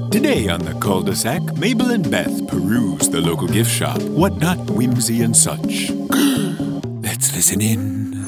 Today on the cul-de-sac, Mabel and Beth peruse the local gift shop, whatnot, whimsy, and such. Let's listen in.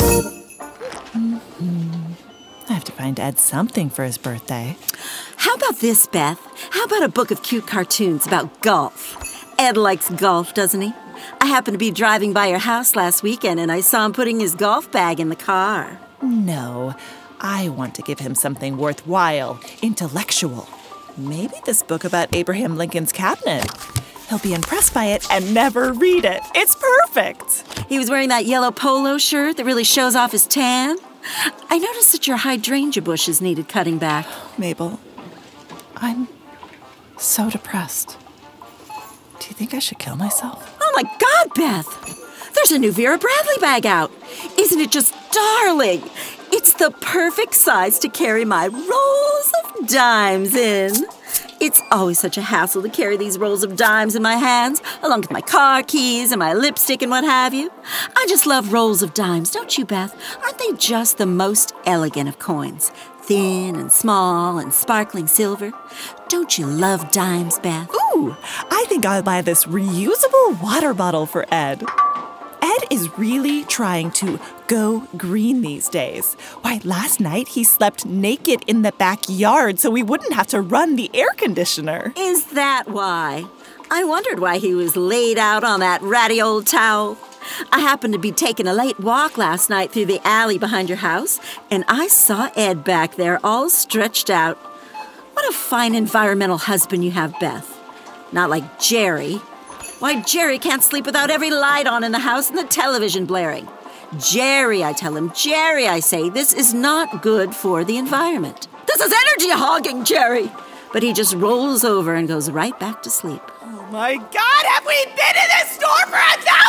I have to find Ed something for his birthday. How about this, Beth? How about a book of cute cartoons about golf? Ed likes golf, doesn't he? I happened to be driving by your house last weekend, and I saw him putting his golf bag in the car. No, I want to give him something worthwhile, intellectual. Maybe this book about Abraham Lincoln's cabinet. He'll be impressed by it and never read it. It's perfect. He was wearing that yellow polo shirt that really shows off his tan. I noticed that your hydrangea bushes needed cutting back. Mabel, I'm so depressed. Do you think I should kill myself? Oh my God, Beth! There's a new Vera Bradley bag out. Isn't it just darling? It's the perfect size to carry my rolls of dimes in. It's always such a hassle to carry these rolls of dimes in my hands, along with my car keys and my lipstick and what have you. I just love rolls of dimes, don't you, Beth? Aren't they just the most elegant of coins? Thin and small and sparkling silver. Don't you love dimes, Beth? Ooh, I think I'll buy this reusable water bottle for Ed. Ed is really trying to go green these days. Why, last night he slept naked in the backyard so we wouldn't have to run the air conditioner. Is that why? I wondered why he was laid out on that ratty old towel. I happened to be taking a late walk last night through the alley behind your house, and I saw Ed back there all stretched out. What a fine environmental husband you have, Beth. Not like Jerry. Why, Jerry can't sleep without every light on in the house and the television blaring. Jerry, I tell him, Jerry, I say, this is not good for the environment. This is energy hogging, Jerry. But he just rolls over and goes right back to sleep. Oh my God, have we been in this store for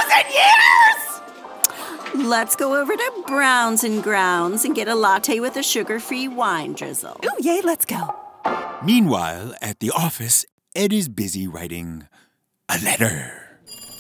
1,000 years? Let's go over to Browns and Grounds and get a latte with a sugar-free wine drizzle. Ooh, yay, let's go. Meanwhile, at the office, Ed is busy writing a letter.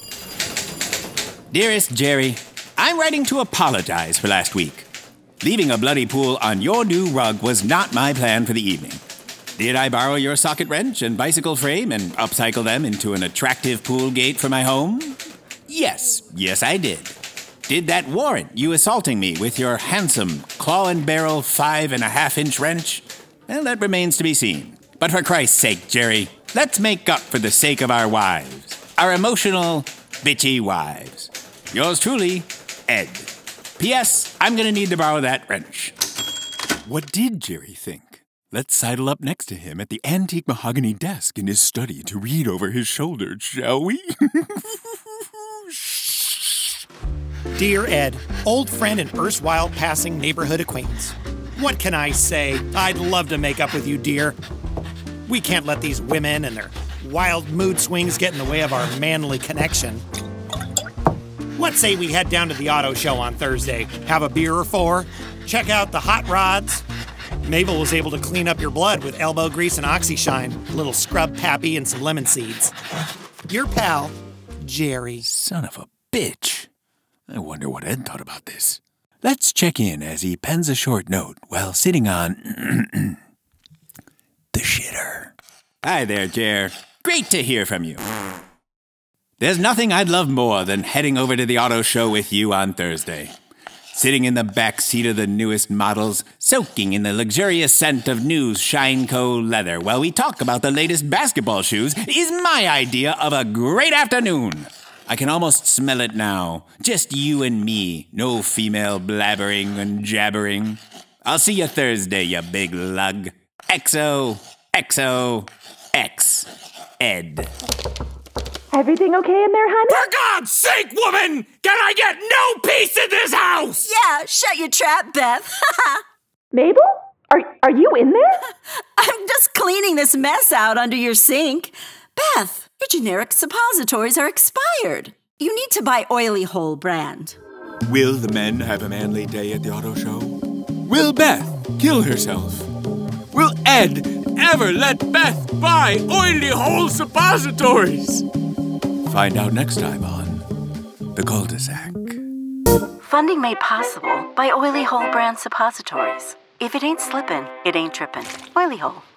Dearest Jerry, I'm writing to apologize for last week. Leaving a bloody pool on your new rug was not my plan for the evening. Did I borrow your socket wrench and bicycle frame and upcycle them into an attractive pool gate for my home? Yes, I did. Did that warrant you assaulting me with your handsome claw and barrel 5.5-inch wrench? Well, that remains to be seen. But for Christ's sake, Jerry, let's make up for the sake of our wives. Our emotional, bitchy wives. Yours truly, Ed. P.S. I'm gonna need to borrow that wrench. What did Jerry think? Let's sidle up next to him at the antique mahogany desk in his study to read over his shoulder, shall we? Dear Ed, old friend and erstwhile passing neighborhood acquaintance. What can I say? I'd love to make up with you, dear. We can't let these women and their wild mood swings get in the way of our manly connection. Let's say we head down to the auto show on Thursday, have a beer or four, check out the hot rods. Mabel was able to clean up your blood with elbow grease and OxyShine, a little scrub pappy and some lemon seeds. Your pal, Jerry. Son of a bitch. I wonder what Ed thought about this. Let's check in as he pens a short note while sitting on the shitter. Hi there, Jer. Great to hear from you. There's nothing I'd love more than heading over to the auto show with you on Thursday. Sitting in the back seat of the newest models, soaking in the luxurious scent of new Shineco leather while we talk about the latest basketball shoes is my idea of a great afternoon. I can almost smell it now. Just you and me. No female blabbering and jabbering. I'll see you Thursday, you big lug. XO, X, Ed. Everything okay in there, honey? For God's sake, woman! Can I get no peace in this house? Yeah, shut your trap, Beth. Mabel? Are you in there? I'm just cleaning this mess out under your sink. Beth, your generic suppositories are expired. You need to buy Oily Hole brand. Will the men have a manly day at the auto show? Will Beth kill herself? Will Ed ever let Beth buy Oily Hole suppositories? Find out next time on The Cul-de-Sac. Funding made possible by Oily Hole brand suppositories. If it ain't slippin', it ain't trippin'. Oily Hole.